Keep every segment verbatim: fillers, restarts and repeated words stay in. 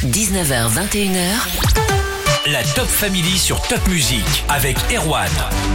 dix-neuf heures vingt et une heures. La Top Family sur Top Music avec Erwan.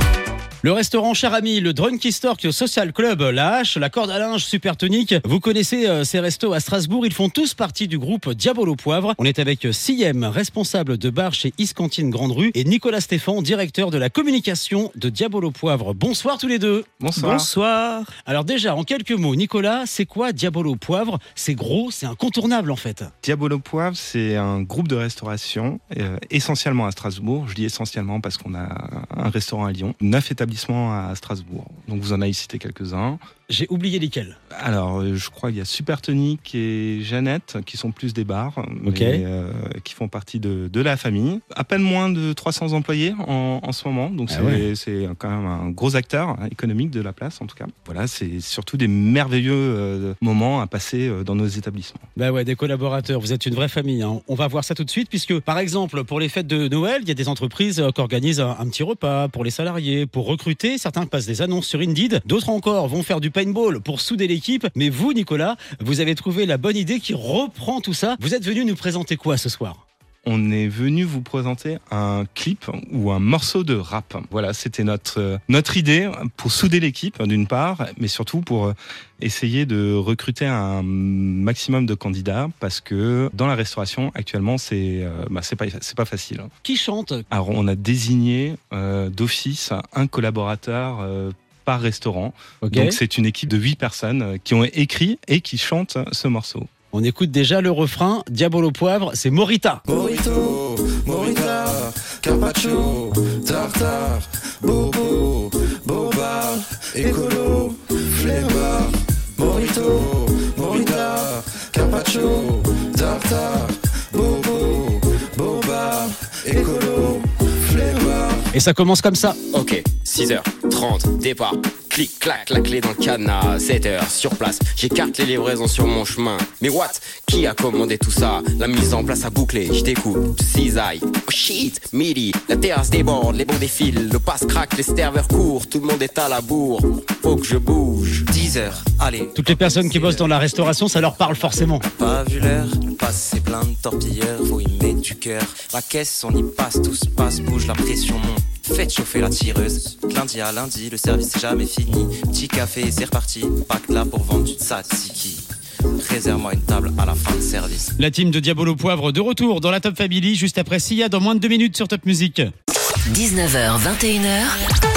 Le restaurant Cher Ami, le Drunky Stork Social Club, la Hache, la Corde à Linge Supertonique. Vous connaissez euh, ces restos à Strasbourg. Ils font tous partie du groupe Diabolo Poivre. On est avec Siem, responsable de bar chez Iscantine Grande Rue, et Nicolas Stéphan, directeur de la communication de Diabolo Poivre. Bonsoir tous les deux. Bonsoir. Bonsoir. Alors déjà, en quelques mots, Nicolas, c'est quoi Diabolo Poivre ? C'est gros, c'est incontournable en fait. Diabolo Poivre, c'est un groupe de restauration, euh, essentiellement à Strasbourg. Je dis essentiellement parce qu'on a un restaurant à Lyon, neuf établissements à Strasbourg. Donc vous en avez cité quelques-uns. J'ai oublié lesquels. Alors, je crois qu'il y a Supertonique et Jeannette qui sont plus des bars, okay. mais euh, qui font partie de, de la famille. À peine moins de trois cents employés en, en ce moment, donc ah c'est, ouais. c'est quand même un gros acteur économique de la place en tout cas. Voilà, c'est surtout des merveilleux euh, moments à passer dans nos établissements. Bah ouais, des collaborateurs, vous êtes une vraie famille. Hein. On va voir ça tout de suite, puisque par exemple, pour les fêtes de Noël, il y a des entreprises qui organisent un, un petit repas pour les salariés, pour recruter. Certains passent des annonces sur Indeed, d'autres encore vont faire du paintball pour souder l'équipe. Mais vous, Nicolas, vous avez trouvé la bonne idée qui reprend tout ça. Vous êtes venu nous présenter quoi ce soir ? On est venu vous présenter un clip ou un morceau de rap. Voilà, c'était notre, notre idée pour souder l'équipe d'une part, mais surtout pour essayer de recruter un maximum de candidats parce que dans la restauration actuellement c'est, euh, bah, c'est, pas, c'est pas facile. Qui chante ? Alors on a désigné euh, d'office un collaborateur euh, par restaurant. Okay. Donc c'est une équipe de huit personnes qui ont écrit et qui chantent ce morceau. On écoute déjà le refrain. Diabolo Poivre, c'est Morita. Morito, Morita, Carpaccio, Tartare, Bobo, Boba, Écolo, Flemmard. Morito, Morita, Carpaccio, Tartare, Bobo, Boba, Écolo, Flemmard. Et ça commence comme ça. Ok, six heures trente, départ. Clic, clac, la clé dans le cadenas. sept heures, sur place. J'écarte les livraisons sur mon chemin. Mais what ? Qui a commandé tout ça ? La mise en place a bouclé. Je découpe, cisaille. Oh shit, midi. La terrasse déborde, les bons défilent. Le passe craque, les serveurs courent. Tout le monde est à la bourre. Faut que je bouge. dix heures, allez. Toutes les personnes qui bossent dans la restauration, ça leur parle forcément. Pas vu l'heure, le passe c'est plein de torpilleurs. Faut y mettre du cœur. La caisse, on y passe, tout se passe, bouge, la pression monte. Faites chauffer la tireuse. Lundi à lundi, le service c'est jamais fini. Petit café, c'est reparti. Pas que là pour vendre du tzatziki. Réserve-moi une table à la fin de service. La team de Diabolo Poivre de retour dans la Top Family juste après Sia dans moins de deux minutes sur Top Music. dix-neuf heures vingt et une heures.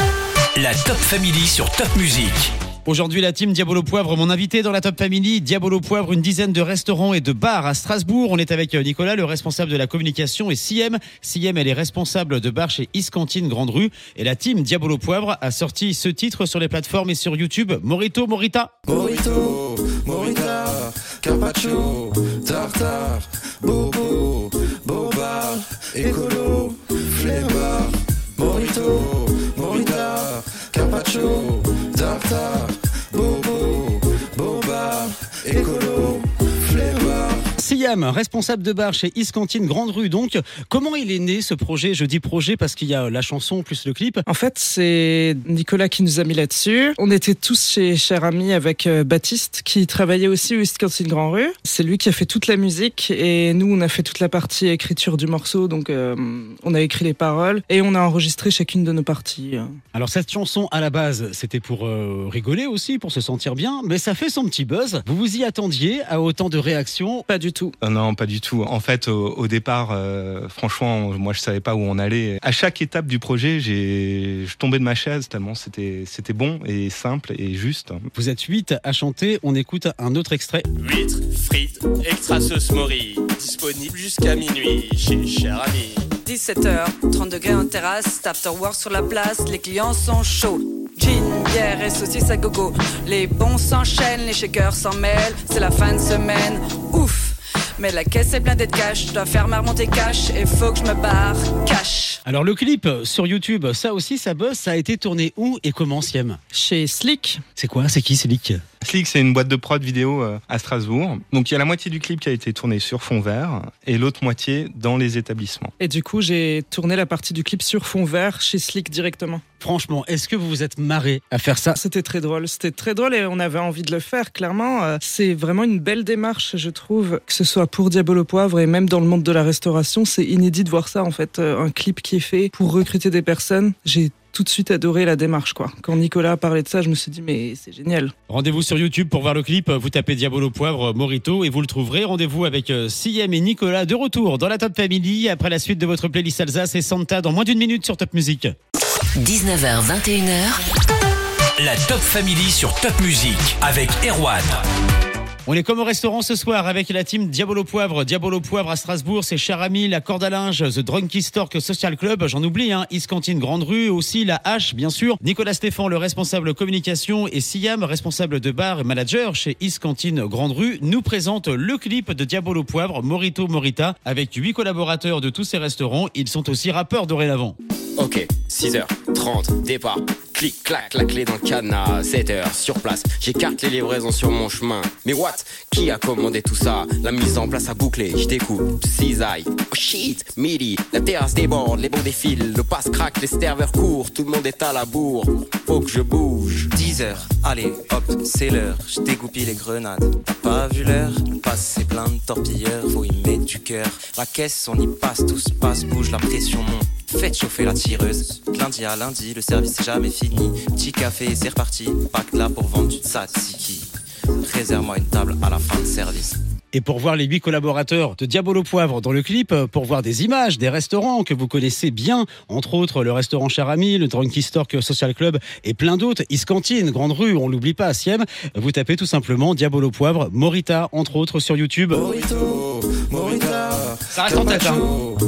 La Top Family sur Top Music. Aujourd'hui, la team Diabolo Poivre, mon invité dans la Top Family. Diabolo Poivre, une dizaine de restaurants et de bars à Strasbourg. On est avec Nicolas, le responsable de la communication, et Siem. Siem, elle est responsable de bar chez Iscantine Grande Rue. Et la team Diabolo Poivre a sorti ce titre sur les plateformes et sur YouTube. Morito, Morita. Morito, Morita, Carpaccio, Tartare, Bobo, Boba, Écolo, Flemmard. Morito, Morita, Carpaccio, Tartare, Bobo, Boba, Écolo, Flemmard. Siem, responsable de bar chez Iscantine Grande Rue. Donc, comment il est né ce projet ? Je dis projet parce qu'il y a la chanson plus le clip. En fait, c'est Nicolas qui nous a mis là-dessus. On était tous chez Cher Ami avec euh, Baptiste, qui travaillait aussi au Iscantine Grande Rue. C'est lui qui a fait toute la musique et nous, on a fait toute la partie écriture du morceau. Donc, euh, on a écrit les paroles et on a enregistré chacune de nos parties. Alors, cette chanson, à la base, c'était pour euh, rigoler aussi, pour se sentir bien, mais ça fait son petit buzz. Vous vous y attendiez à autant de réactions ? Pas du tout. Euh, non, pas du tout. En fait, au, au départ, euh, franchement, moi, je savais pas où on allait. À chaque étape du projet, j'ai, je tombais de ma chaise tellement c'était, c'était bon et simple et juste. Vous êtes huit à chanter. On écoute un autre extrait. Huîtres, frites, extra sauce mori, disponible jusqu'à minuit chez Cher Ami. dix-sept heures, trente degrés en terrasse, after work sur la place, les clients sont chauds. Gin, bière et saucisses à gogo. Les bons s'enchaînent, les shakers s'en mêlent. C'est la fin de semaine, ouf. Mais la caisse est blindée de cash, je dois faire ma remontée cash et faut que je me barre cash. Alors le clip sur YouTube, ça aussi ça buzz, ça a été tourné où et comment, Siem ? Chez Slick. C'est quoi ? C'est qui Slick ? Slick, c'est une boîte de prod vidéo euh, à Strasbourg. Donc il y a la moitié du clip qui a été tourné sur fond vert et l'autre moitié dans les établissements. Et du coup, j'ai tourné la partie du clip sur fond vert chez Slick directement. Franchement, est-ce que vous vous êtes marré à faire ça? C'était très drôle, c'était très drôle et on avait envie de le faire, clairement. Euh, C'est vraiment une belle démarche, je trouve, que ce soit pour Diabolo Poivre et même dans le monde de la restauration. C'est inédit de voir ça, en fait, euh, un clip qui est fait pour recruter des personnes. J'ai tout de suite adoré la démarche, quoi. Quand Nicolas a parlé de ça, je me suis dit, mais c'est génial. Rendez-vous sur YouTube pour voir le clip. Vous tapez Diabolo Poivre Morito et vous le trouverez. Rendez-vous avec Siem et Nicolas de retour dans la Top Family après la suite de votre playlist Alsace et Santa dans moins d'une minute sur Top Music. dix-neuf heures vingt et une heures. La Top Family sur Top Music avec Erwan. On est comme au restaurant ce soir avec la team Diabolo Poivre. Diabolo Poivre à Strasbourg, c'est Cher Ami, la Corde à Linge, The Drunky Stork Social Club, j'en oublie, hein, East Cantine Grande Rue, aussi la H, bien sûr. Nicolas Stéphane, le responsable communication, et Siam, responsable de bar et manager chez East Cantine Grande Rue, nous présente le clip de Diabolo Poivre, Morito Morita, avec huit collaborateurs de tous ces restaurants. Ils sont aussi rappeurs dorénavant. Ok, six heures trente, départ. Clic, clac, la clé dans le cadenas. sept heures sur place, j'écarte les livraisons sur mon chemin. Mais what? Qui a commandé tout ça? La mise en place a bouclé, je découpe, cisaille. Oh shit, midi, la terrasse déborde, les bons défilent, le passe craque, les serveurs courent, tout le monde est à la bourre. Faut que je bouge. dix heures, allez, hop, c'est l'heure. Je dégoupille les grenades. T'as pas vu l'heure? Le passe c'est plein de torpilleurs, faut y mettre du cœur. La caisse, on y passe, tout se passe, bouge, la pression monte. Faites chauffer la tireuse. Lundi à lundi, le service c'est jamais fini. Petit café, c'est reparti. Pas que là pour vendre du tzatziki. Réserve-moi une table à la fin de service. Et pour voir les huit collaborateurs de Diabolo Poivre dans le clip, pour voir des images, des restaurants que vous connaissez bien, entre autres le restaurant Cher Ami, le Drunky Stork Social Club et plein d'autres, East Cantine, Grande Rue, on l'oublie pas, à Siem, vous tapez tout simplement Diabolo Poivre, Morita, entre autres sur YouTube. Morito, Morita, ça reste en tête, hein.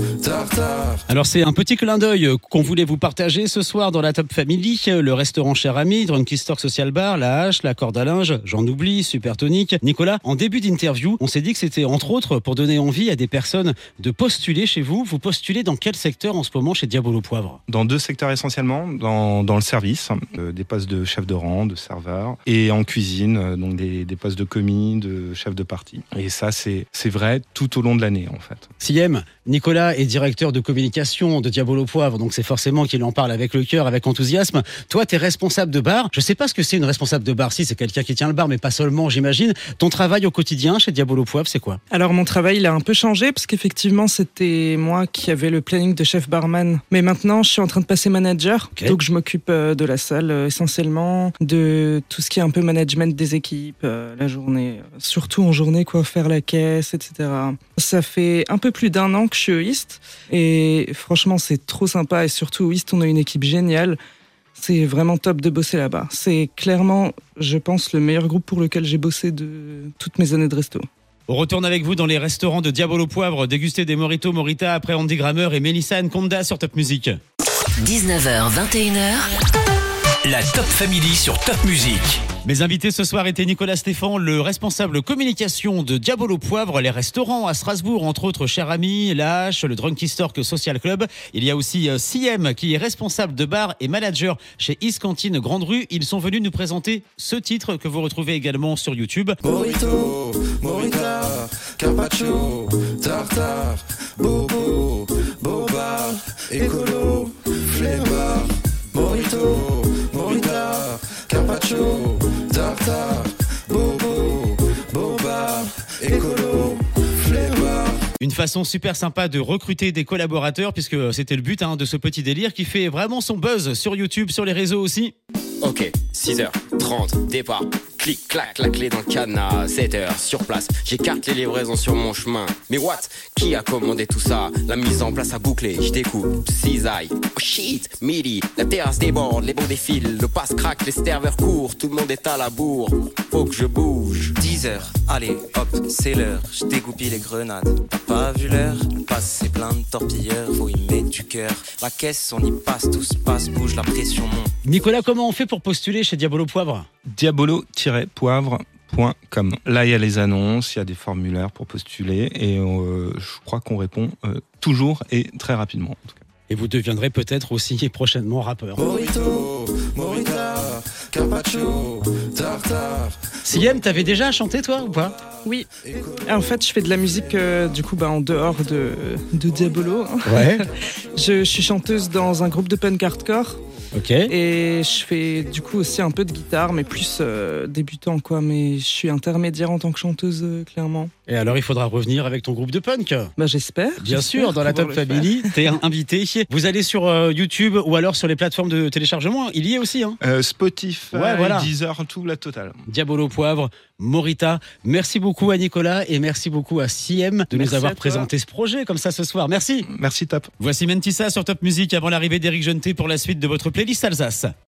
Alors c'est un petit clin d'œil qu'on voulait vous partager ce soir dans la Top Family, le restaurant Cher Ami, Drunky Stork Social Bar, la Hache, la Corde à Linge, j'en oublie, Super Tonic. Nicolas, en début d'interview, on s'est dit que c'était entre autres pour donner envie à des personnes de postuler chez vous. Vous postulez dans quel secteur en ce moment chez Diabolo Poivre? Dans deux secteurs essentiellement, dans, dans le service, euh, des postes de chef de rang, de serveur, et en cuisine, euh, donc des, des postes de commis, de chef de partie. Et ça, c'est, c'est vrai tout au long de l'année en fait. Siem, Nicolas est directeur de communication de Diabolo Poivre, donc c'est forcément qu'il en parle avec le cœur, avec enthousiasme. Toi, t'es responsable de bar. Je sais pas ce que c'est une responsable de bar. Si, c'est quelqu'un qui tient le bar, mais pas seulement, j'imagine. Ton travail au quotidien chez Diabolo Poivre, c'est quoi? Alors mon travail il a un peu changé parce qu'effectivement c'était moi qui avais le planning de chef barman, mais maintenant je suis en train de passer manager, okay. Donc je m'occupe de la salle essentiellement, de tout ce qui est un peu management des équipes, la journée, surtout en journée quoi, faire la caisse, et cetera. Ça fait un peu plus d'un an que je suis au East et franchement c'est trop sympa et surtout au East on a une équipe géniale. C'est vraiment top de bosser là-bas. C'est clairement, je pense, le meilleur groupe pour lequel j'ai bossé de toutes mes années de resto. On retourne avec vous dans les restaurants de Diabolo Poivre, déguster des Morito Morita après Andy Grammer et Mélissa Nkonda sur Top Music. dix-neuf heures vingt et une heures. La Top Family sur Top Music. Mes invités ce soir étaient Nicolas Stéphane, le responsable communication de Diabolo Poivre, les restaurants à Strasbourg, entre autres Cher Ami, la Hache, le Drunky Stork Social Club. Il y a aussi euh, Siem qui est responsable de bar et manager chez East Cantine Grande Rue. Ils sont venus nous présenter ce titre que vous retrouvez également sur YouTube. Morito, Morita, Carpaccio, Tartare, Bobo, Boba, Écolo, Flemmard. Morito, Morita, Carpaccio, Tartare, Bobo, Boba, Écolo, Flemmard. Une façon super sympa de recruter des collaborateurs puisque c'était le but hein, de ce petit délire qui fait vraiment son buzz sur YouTube, sur les réseaux aussi. Ok, six heures trente, départ. Clic, clac, la clé dans le cadenas. sept heures sur place, j'écarte les livraisons sur mon chemin. Mais what? Qui a commandé tout ça? La mise en place a bouclé, je découpe, cisaille. Oh shit, midi, la terrasse déborde, les bons défilent, le passe craque, les serveurs courent, tout le monde est à la bourre. Faut que je bouge. dix heures, allez, hop, c'est l'heure. Je dégoupille les grenades. T'as pas vu l'heure? Le passe c'est plein de torpilleurs, faut y mettre du cœur. La caisse, on y passe, tout se passe, bouge, la pression monte. Nicolas, comment on fait pour postuler chez Diabolo Poivre? Diabolo poivre point com. Là, il y a les annonces, il y a des formulaires pour postuler et euh, je crois qu'on répond euh, toujours et très rapidement. En tout cas. Et vous deviendrez peut-être aussi prochainement rappeur. Morito, Morita, Carpaccio, Tartare, Siem, t'avais déjà chanté toi ou pas? Oui. En fait, je fais de la musique euh, du coup bah, en dehors de, de Diabolo. Ouais. je, je suis chanteuse dans un groupe de punk hardcore. Ok. Et je fais du coup aussi un peu de guitare, mais plus euh, débutant quoi. Mais je suis intermédiaire en tant que chanteuse, euh, clairement. Et alors, il faudra revenir avec ton groupe de punk. Bah j'espère. Bien j'espère sûr, dans la Top pouvoir le Family, t'es invité. Vous allez sur euh, YouTube ou alors sur les plateformes de téléchargement. Il y est aussi. Hein. Euh, Spotify, Ouais, voilà. Deezer, tout la totale. Diabolo Poivre, Morita. Merci beaucoup à Nicolas et merci beaucoup à Siem de Merci nous avoir à toi. présenté ce projet comme ça ce soir. Merci. Merci Top. Voici Mentissa sur Top Music avant l'arrivée d'Éric Jeuneté pour la suite de votre playlist Alsace.